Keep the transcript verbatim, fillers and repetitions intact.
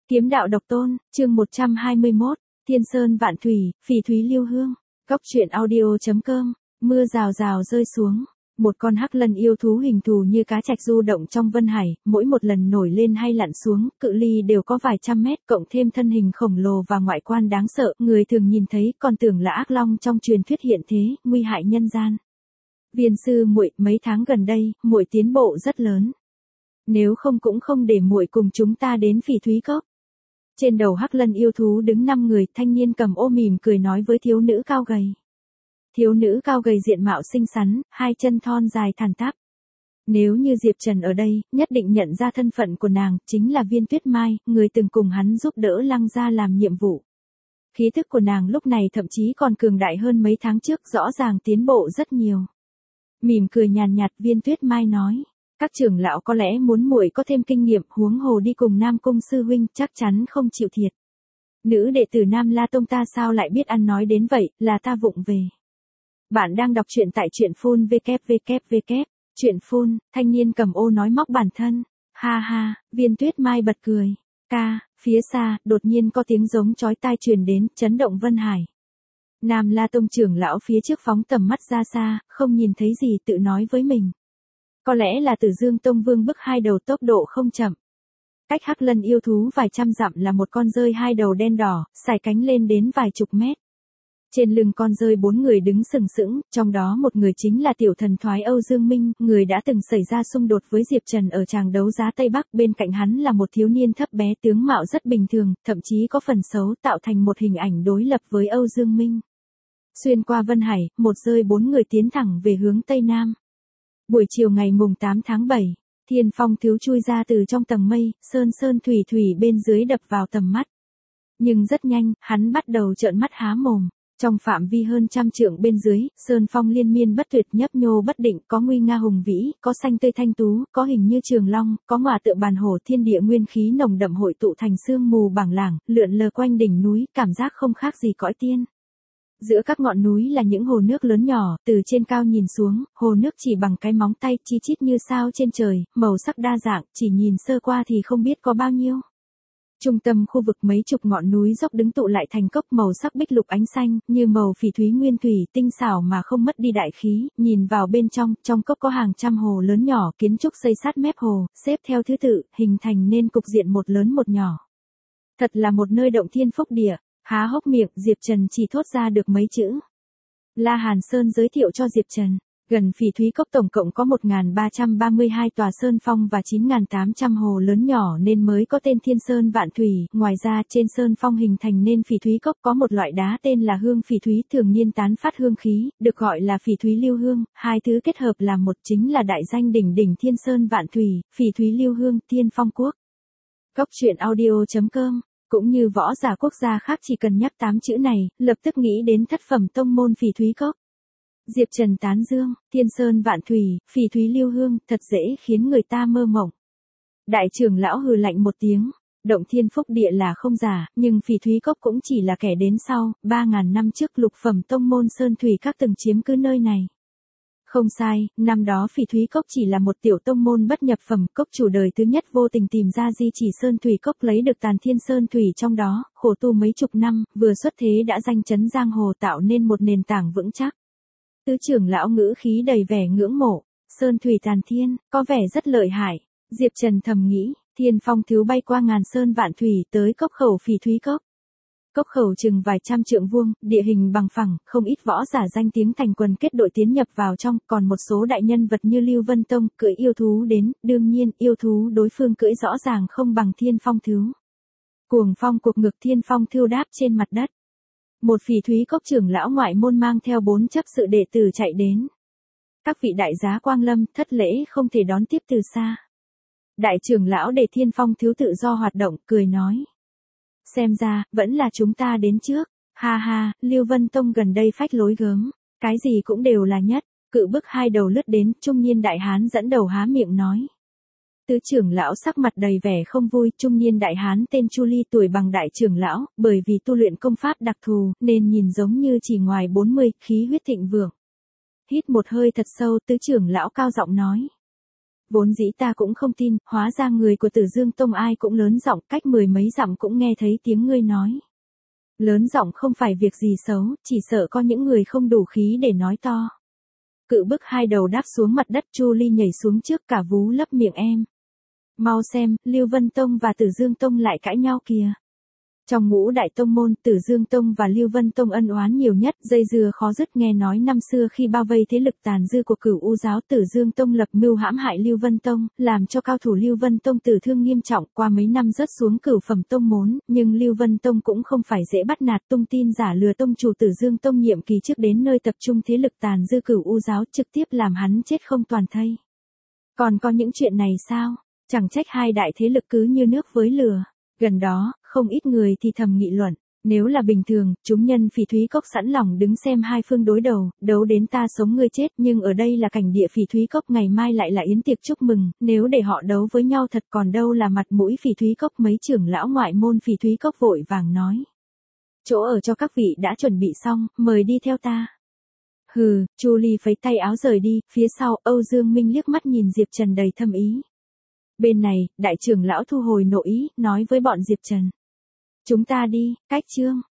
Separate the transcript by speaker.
Speaker 1: Kiếm đạo độc tôn, chương một trăm hai mươi mốt, Thiên Sơn Vạn Thủy, Phỉ Thúy Lưu Hương. Góc truyện audio chấm com. Mưa rào rào rơi xuống. Một con hắc lân yêu thú hình thù như cá trạch du động trong vân hải, mỗi một lần nổi lên hay lặn xuống, cự ly đều có vài trăm mét, cộng thêm thân hình khổng lồ và ngoại quan đáng sợ, người thường nhìn thấy còn tưởng là ác long trong truyền thuyết hiện thế, nguy hại nhân gian. Viên sư muội, mấy tháng gần đây, muội tiến bộ rất lớn. Nếu không cũng không để muội cùng chúng ta đến Phỉ Thúy Cốc. Trên đầu hắc lân yêu thú đứng năm người, thanh niên cầm ô mỉm cười nói với thiếu nữ cao gầy. Thiếu nữ cao gầy diện mạo xinh xắn, hai chân thon dài thẳng tắp. Nếu như Diệp Trần ở đây, nhất định nhận ra thân phận của nàng, chính là Viên Tuyết Mai, người từng cùng hắn giúp đỡ Lăng gia làm nhiệm vụ. Khí thức của nàng lúc này thậm chí còn cường đại hơn mấy tháng trước, rõ ràng tiến bộ rất nhiều. Mỉm cười nhàn nhạt, Viên Tuyết Mai nói. Các trưởng lão có lẽ muốn muội có thêm kinh nghiệm, huống hồ đi cùng Nam Cung sư huynh, chắc chắn không chịu thiệt. Nữ đệ tử Nam La Tông ta sao lại biết ăn nói đến vậy, là ta vụng về. Bạn đang đọc truyện tại truyện phun www. Truyện phun, thanh niên cầm ô nói móc bản thân. Ha ha, Viên Tuyết Mai bật cười. Ca, phía xa, đột nhiên có tiếng giống chói tai truyền đến, chấn động vân hải. Nam La Tông trưởng lão phía trước phóng tầm mắt ra xa, không nhìn thấy gì, tự nói với mình. Có lẽ là Tử Dương Tông Vương bức hai đầu, tốc độ không chậm. Cách hắc lân yêu thú vài trăm dặm là một con dơi hai đầu đen đỏ, sải cánh lên đến vài chục mét. Trên lưng con dơi bốn người đứng sừng sững, trong đó một người chính là tiểu thần thoái Âu Dương Minh, người đã từng xảy ra xung đột với Diệp Trần ở tràng đấu giá Tây Bắc, bên cạnh hắn là một thiếu niên thấp bé tướng mạo rất bình thường, thậm chí có phần xấu, tạo thành một hình ảnh đối lập với Âu Dương Minh. Xuyên qua Vân Hải, một dơi bốn người tiến thẳng về hướng Tây Nam. Buổi chiều ngày mùng tám tháng bảy, Thiên Phong thiếu chui ra từ trong tầng mây, sơn sơn thủy thủy bên dưới đập vào tầm mắt. Nhưng rất nhanh, hắn bắt đầu trợn mắt há mồm. Trong phạm vi hơn trăm trượng bên dưới, sơn phong liên miên bất tuyệt, nhấp nhô bất định, có nguy nga hùng vĩ, có xanh tươi thanh tú, có hình như trường long, có ngọa tựa bàn hổ, thiên địa nguyên khí nồng đậm hội tụ thành sương mù bảng lảng, lượn lờ quanh đỉnh núi, cảm giác không khác gì cõi tiên. Giữa các ngọn núi là những hồ nước lớn nhỏ, từ trên cao nhìn xuống, hồ nước chỉ bằng cái móng tay, chi chít như sao trên trời, màu sắc đa dạng, chỉ nhìn sơ qua thì không biết có bao nhiêu. Trung tâm khu vực mấy chục ngọn núi dốc đứng tụ lại thành cốc màu sắc bích lục ánh xanh, như màu phỉ thúy nguyên thủy, tinh xảo mà không mất đi đại khí, nhìn vào bên trong, trong cốc có hàng trăm hồ lớn nhỏ, kiến trúc xây sát mép hồ, xếp theo thứ tự, hình thành nên cục diện một lớn một nhỏ. Thật là một nơi động thiên phúc địa. Há hốc miệng, Diệp Trần chỉ thốt ra được mấy chữ. La Hàn Sơn giới thiệu cho Diệp Trần, gần Phỉ Thúy Cốc tổng cộng có một nghìn ba trăm ba mươi hai tòa sơn phong và chín nghìn tám trăm hồ lớn nhỏ nên mới có tên Thiên Sơn Vạn Thủy. Ngoài ra, trên sơn phong hình thành nên Phỉ Thúy Cốc có một loại đá tên là hương phỉ thúy, thường niên tán phát hương khí, được gọi là Phỉ Thúy Lưu Hương. Hai thứ kết hợp làm một, chính là đại danh đỉnh đỉnh Thiên Sơn Vạn Thủy, Phỉ Thúy Lưu Hương, Thiên Phong Quốc. Góc truyện audio chấm com. Cũng như võ giả quốc gia khác, chỉ cần nhắc tám chữ này, lập tức nghĩ đến thất phẩm tông môn Phỉ Thúy Cốc. Diệp Trần tán dương, Thiên Sơn Vạn Thủy, Phỉ Thúy Lưu Hương, thật dễ khiến người ta mơ mộng. Đại trưởng lão hừ lạnh một tiếng, động thiên phúc địa là không giả, nhưng Phỉ Thúy Cốc cũng chỉ là kẻ đến sau, ba ngàn năm trước lục phẩm tông môn Sơn Thủy các từng chiếm cứ nơi này. Không sai, năm đó Phỉ Thúy Cốc chỉ là một tiểu tông môn bất nhập phẩm, cốc chủ đời thứ nhất vô tình tìm ra di chỉ Sơn Thủy Cốc, lấy được tàn thiên Sơn Thủy trong đó, khổ tu mấy chục năm, vừa xuất thế đã danh chấn giang hồ, tạo nên một nền tảng vững chắc. Tứ trưởng lão ngữ khí đầy vẻ ngưỡng mộ, Sơn Thủy tàn thiên, có vẻ rất lợi hại. Diệp Trần thầm nghĩ, Thiên Phong thiếu bay qua ngàn sơn vạn thủy tới cốc khẩu Phỉ Thúy Cốc. Cốc khẩu chừng vài trăm trượng vuông, địa hình bằng phẳng, không ít võ giả danh tiếng thành quần kết đội tiến nhập vào trong, còn một số đại nhân vật như Lưu Vân Tông cưỡi yêu thú đến, đương nhiên, yêu thú đối phương cưỡi rõ ràng không bằng Thiên Phong Thứu. Cuồng phong cuộc ngực Thiên Phong Thứu đáp trên mặt đất. Một Phỉ Thúy Cốc trưởng lão ngoại môn mang theo bốn chấp sự đệ tử chạy đến. Các vị đại giá quang lâm, thất lễ không thể đón tiếp từ xa. Đại trưởng lão để Thiên Phong Thứu tự do hoạt động, cười nói. Xem ra, vẫn là chúng ta đến trước. Ha ha, Lưu Vân Tông gần đây phách lối gớm. Cái gì cũng đều là nhất. Cự bức hai đầu lướt đến, trung niên đại hán dẫn đầu há miệng nói. Tứ trưởng lão sắc mặt đầy vẻ không vui, trung niên đại hán tên Chu Ly tuổi bằng đại trưởng lão, bởi vì tu luyện công pháp đặc thù, nên nhìn giống như chỉ ngoài bốn mươi, khí huyết thịnh vượng. Hít một hơi thật sâu, tứ trưởng lão cao giọng nói. Vốn dĩ ta cũng không tin, hóa ra người của Tử Dương Tông ai cũng lớn giọng, cách mười mấy dặm cũng nghe thấy tiếng ngươi nói. Lớn giọng không phải việc gì xấu, chỉ sợ có những người không đủ khí để nói to. Cự bức hai đầu đáp xuống mặt đất, Chu Ly nhảy xuống trước, cả vú lấp miệng em. Mau xem, Lưu Vân Tông và Tử Dương Tông lại cãi nhau kìa. Trong ngũ đại tông môn, Tử Dương Tông và Lưu Vân Tông ân oán nhiều nhất, dây dưa khó dứt. Nghe nói năm xưa khi bao vây thế lực tàn dư của Cửu U giáo, Tử Dương Tông lập mưu hãm hại Lưu Vân Tông, làm cho cao thủ Lưu Vân Tông tử thương nghiêm trọng, qua mấy năm rớt xuống cửu phẩm tông môn, nhưng Lưu Vân Tông cũng không phải dễ bắt nạt, tung tin giả lừa tông chủ Tử Dương Tông nhiệm kỳ trước đến nơi tập trung thế lực tàn dư Cửu U giáo, trực tiếp làm hắn chết không toàn thây. Còn có những chuyện này sao? Chẳng trách hai đại thế lực cứ như nước với lửa. Gần đó, không ít người thì thầm nghị luận, nếu là bình thường, chúng nhân Phỉ Thúy Cốc sẵn lòng đứng xem hai phương đối đầu, đấu đến ta sống ngươi chết, nhưng ở đây là cảnh địa Phỉ Thúy Cốc, ngày mai lại là yến tiệc chúc mừng, nếu để họ đấu với nhau thật còn đâu là mặt mũi Phỉ Thúy Cốc. Mấy trưởng lão ngoại môn Phỉ Thúy Cốc vội vàng nói, chỗ ở cho các vị đã chuẩn bị xong, mời đi theo ta. Hừ, Chu Ly phẩy tay áo rời đi, phía sau, Âu Dương Minh liếc mắt nhìn Diệp Trần đầy thâm ý. Bên này, đại trưởng lão thu hồi nội ý, nói với bọn Diệp Trần. Chúng ta đi, cách chương.